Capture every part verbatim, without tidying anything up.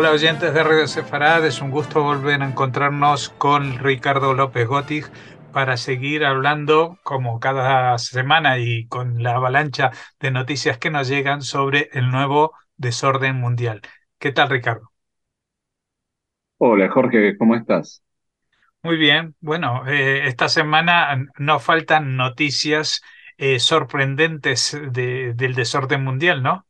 Hola oyentes de Radio Sefarad, es un gusto volver a encontrarnos con Ricardo López Gotig para seguir hablando como cada semana y con la avalancha de noticias que nos llegan sobre el nuevo desorden mundial. ¿Qué tal, Ricardo? Hola Jorge, ¿cómo estás? Muy bien, bueno, eh, esta semana no faltan noticias eh, sorprendentes de- del desorden mundial, ¿no?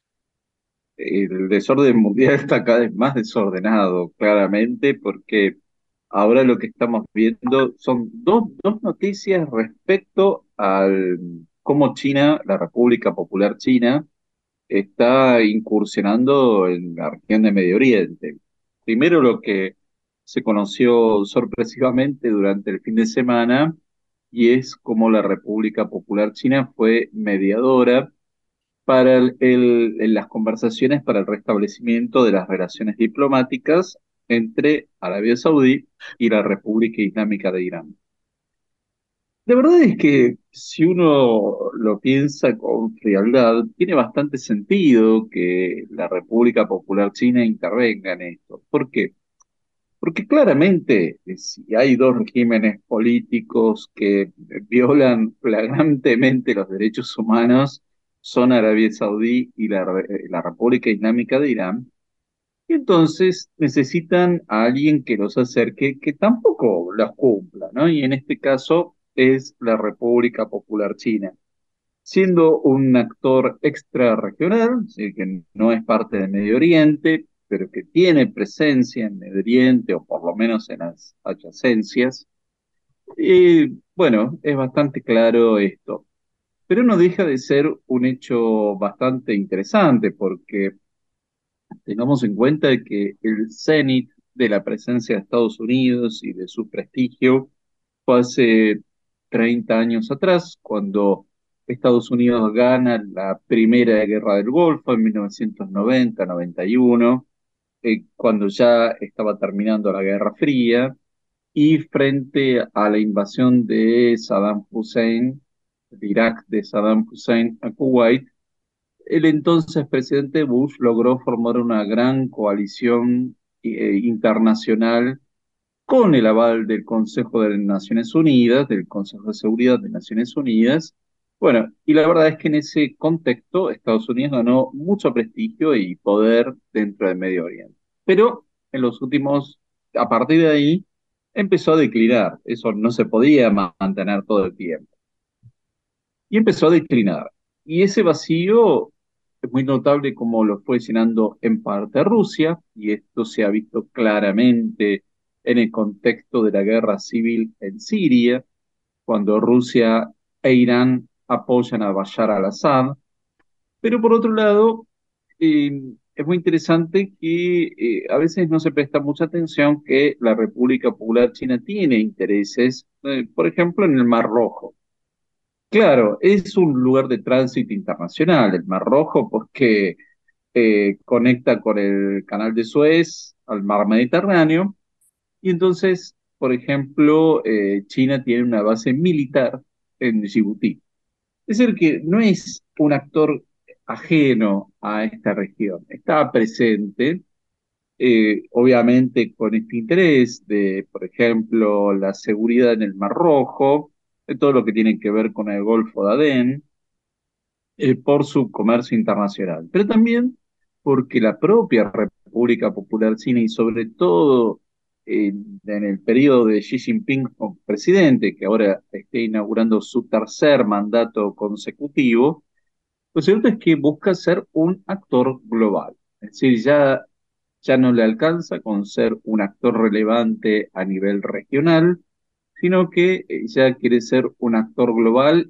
El desorden mundial está cada vez más desordenado, claramente, porque ahora lo que estamos viendo son dos, dos noticias respecto al cómo China, la República Popular China, está incursionando en la región de Medio Oriente. Primero, lo que se conoció sorpresivamente durante el fin de semana, y es cómo la República Popular China fue mediadora para el- el- en las conversaciones para el restablecimiento de las relaciones diplomáticas entre Arabia Saudí y la República Islámica de Irán. La verdad es que si uno lo piensa con frialdad, tiene bastante sentido que la República Popular China intervenga en esto. ¿Por qué? Porque claramente, eh, si hay dos regímenes políticos que violan flagrantemente los derechos humanos, son Arabia Saudí y la, Re- la República Islámica de Irán, y entonces necesitan a alguien que los acerque, que tampoco los cumpla, ¿no? Y en este caso es la República Popular China, siendo un actor extrarregional, es decir, que no es parte de Medio Oriente, pero que tiene presencia en Medio Oriente, o por lo menos en las adyacencias. Y bueno, es bastante claro esto. Pero no deja de ser un hecho bastante interesante, porque tengamos en cuenta que el cenit de la presencia de Estados Unidos y de su prestigio fue hace treinta años atrás, cuando Estados Unidos gana la primera guerra del Golfo en mil novecientos noventa-noventa y uno, eh, cuando ya estaba terminando la Guerra Fría, y frente a la invasión de Saddam Hussein, de Irak, de Saddam Hussein a Kuwait, el entonces presidente Bush logró formar una gran coalición eh, internacional con el aval del Consejo de Naciones Unidas, del Consejo de Seguridad de Naciones Unidas. Bueno, y la verdad es que en ese contexto Estados Unidos ganó mucho prestigio y poder dentro del Medio Oriente. Pero en los últimos, a partir de ahí, empezó a declinar. Eso no se podía mantener todo el tiempo. Y empezó a declinar. Y ese vacío es muy notable como lo fue llenando en parte Rusia, y esto se ha visto claramente en el contexto de la guerra civil en Siria, cuando Rusia e Irán apoyan a Bashar al-Assad. Pero por otro lado, eh, es muy interesante que eh, a veces no se presta mucha atención que la República Popular China tiene intereses, eh, por ejemplo, en el Mar Rojo. Claro, es un lugar de tránsito internacional, el Mar Rojo, porque eh, conecta con el Canal de Suez al Mar Mediterráneo, y entonces, por ejemplo, eh, China tiene una base militar en Djibouti. Es decir, que no es un actor ajeno a esta región, está presente, eh, obviamente con este interés de, por ejemplo, la seguridad en el Mar Rojo, de todo lo que tiene que ver con el Golfo de Adén, eh, por su comercio internacional, pero también porque la propia República Popular China, y sobre todo eh, en el periodo de Xi Jinping como presidente, que ahora está inaugurando su tercer mandato consecutivo, lo cierto es que busca ser un actor global. Es decir, ya, ya no le alcanza con ser un actor relevante a nivel regional, sino que eh, ya quiere ser un actor global,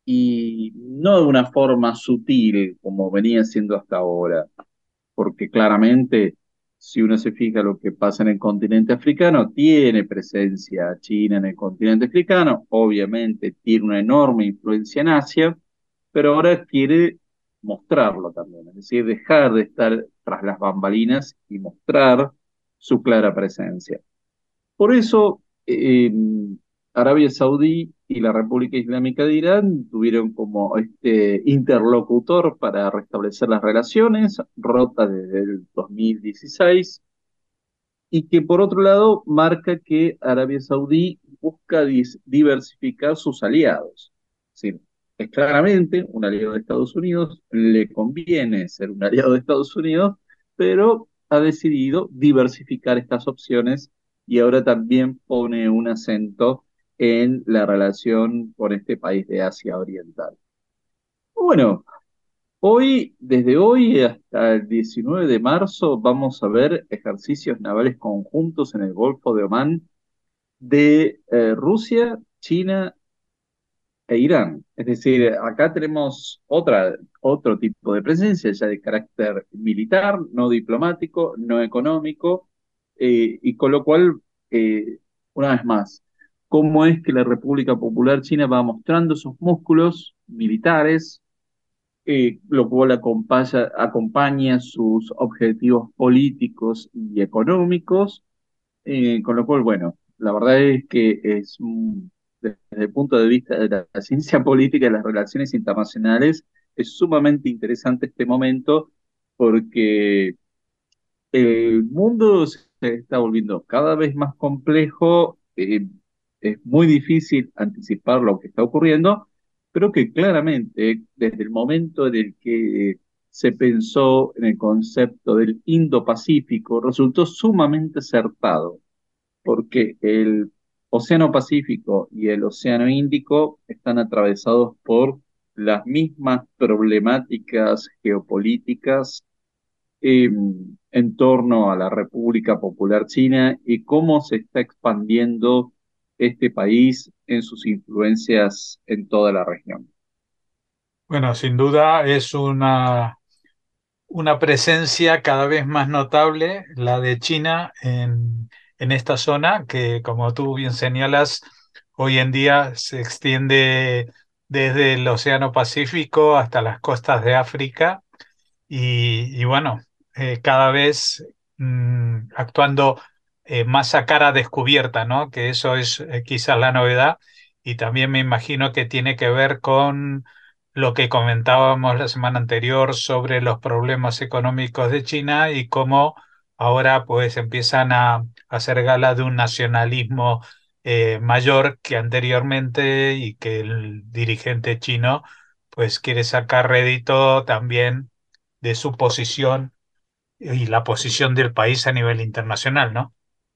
y no de una forma sutil como venía siendo hasta ahora, porque claramente, si uno se fija lo que pasa en el continente africano, tiene presencia China en el continente africano, obviamente tiene una enorme influencia en Asia, pero ahora quiere mostrarlo también, es decir, dejar de estar tras las bambalinas y mostrar su clara presencia. Por eso, eh, Arabia Saudí y la República Islámica de Irán tuvieron como este interlocutor para restablecer las relaciones, rotas desde el dos mil dieciséis, y que por otro lado marca que Arabia Saudí busca dis- diversificar sus aliados. Es decir, es claramente un aliado de Estados Unidos, le conviene ser un aliado de Estados Unidos, pero ha decidido diversificar estas opciones y ahora también pone un acento en la relación con este país de Asia Oriental. Bueno, hoy, desde hoy hasta el diecinueve de marzo, vamos a ver ejercicios navales conjuntos en el Golfo de Omán de eh, Rusia, China e Irán. Es decir, acá tenemos otra, otro tipo de presencia ya de carácter militar, no diplomático, no económico, eh, y con lo cual, eh, una vez más, cómo es que la República Popular China va mostrando sus músculos militares, eh, lo cual acompaña, acompaña sus objetivos políticos y económicos, eh, con lo cual, bueno, la verdad es que es, mm, desde el punto de vista de la, la ciencia política y las relaciones internacionales, es sumamente interesante este momento porque el mundo se está volviendo cada vez más complejo, eh, es muy difícil anticipar lo que está ocurriendo, pero que claramente desde el momento en el que se pensó en el concepto del Indo-Pacífico resultó sumamente acertado, porque el Océano Pacífico y el Océano Índico están atravesados por las mismas problemáticas geopolíticas, eh, en torno a la República Popular China y cómo se está expandiendo este país en sus influencias en toda la región. Bueno, sin duda es una, una presencia cada vez más notable, la de China en, en esta zona, que como tú bien señalas, hoy en día se extiende desde el Océano Pacífico hasta las costas de África y, y bueno, eh, cada vez mm, actuando eh, más a cara descubierta, ¿no? Que eso es eh, quizás la novedad y también me imagino que tiene que ver con lo que comentábamos la semana anterior sobre los problemas económicos de China y cómo ahora pues empiezan a hacer gala de un nacionalismo eh, mayor que anteriormente y que el dirigente chino pues quiere sacar rédito también de su posición y la posición del país a nivel internacional, ¿no?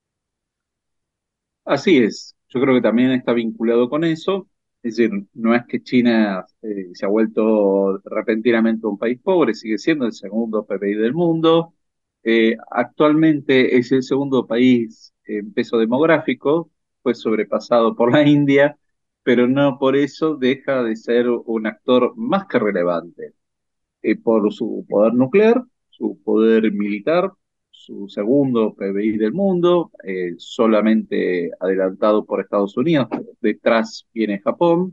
Así es, yo creo que también está vinculado con eso, es decir, no es que China eh, se ha vuelto repentinamente un país pobre, sigue siendo el segundo P B I del mundo. Eh, actualmente es el segundo país en peso demográfico, fue sobrepasado por la India, pero no por eso deja de ser un actor más que relevante, eh, por su poder nuclear, su poder militar, su segundo P B I del mundo, eh, solamente adelantado por Estados Unidos, detrás viene Japón,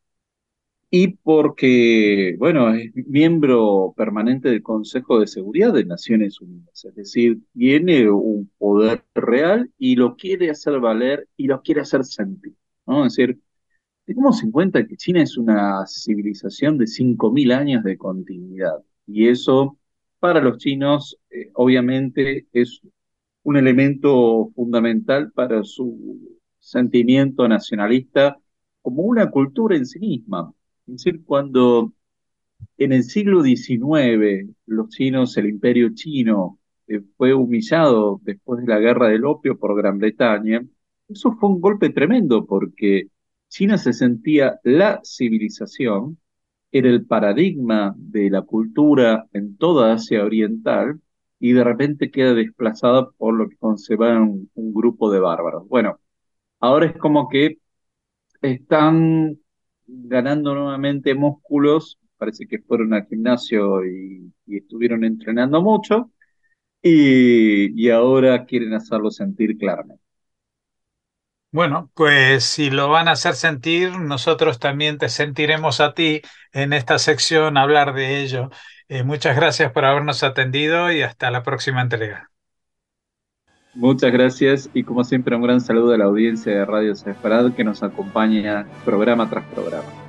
y porque, bueno, es miembro permanente del Consejo de Seguridad de Naciones Unidas, es decir, tiene un poder real y lo quiere hacer valer y lo quiere hacer sentir, ¿no? Es decir, tengamos en cuenta que China es una civilización de cinco mil años de continuidad y eso para los chinos eh, obviamente es un elemento fundamental para su sentimiento nacionalista como una cultura en sí misma. Es decir, cuando en el siglo diecinueve, los chinos, el imperio chino, eh, fue humillado después de la guerra del opio por Gran Bretaña. Eso fue un golpe tremendo porque China se sentía la civilización, era el paradigma de la cultura en toda Asia Oriental y de repente queda desplazada por lo que consideraban un, un grupo de bárbaros. Bueno, ahora es como que están ganando nuevamente músculos, parece que fueron al gimnasio y, y estuvieron entrenando mucho, y, y ahora quieren hacerlo sentir claramente. Bueno, pues si lo van a hacer sentir, nosotros también te sentiremos a ti en esta sección hablar de ello. Eh, muchas gracias por habernos atendido y hasta la próxima entrega. Muchas gracias y como siempre un gran saludo a la audiencia de Radio Sefarad que nos acompaña programa tras programa.